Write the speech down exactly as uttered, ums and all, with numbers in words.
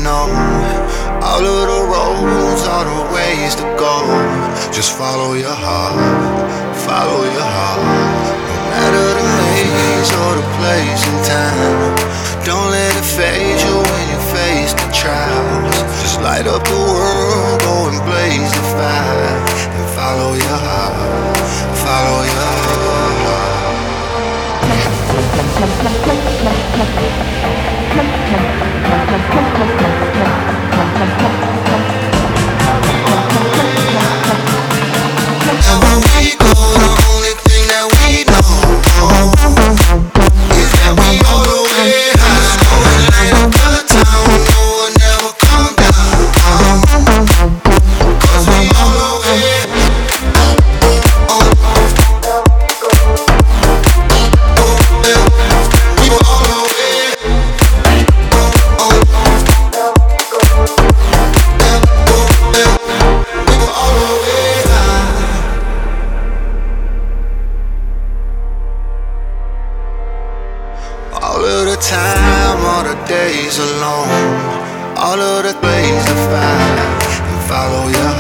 know. All of the roads, all the ways to go. Just follow your heart, follow your heart. No matter the maze or the place and time, don't let it phase you when you face the trials. Just light up the world, go and blaze the fire, and follow your heart, follow your heart. And when we go, the only thing that we know is that we all the way high. Go and light up the town, no one ever come down. 'Cause we all the way all of the time, all the days alone, all of the ways to find and follow your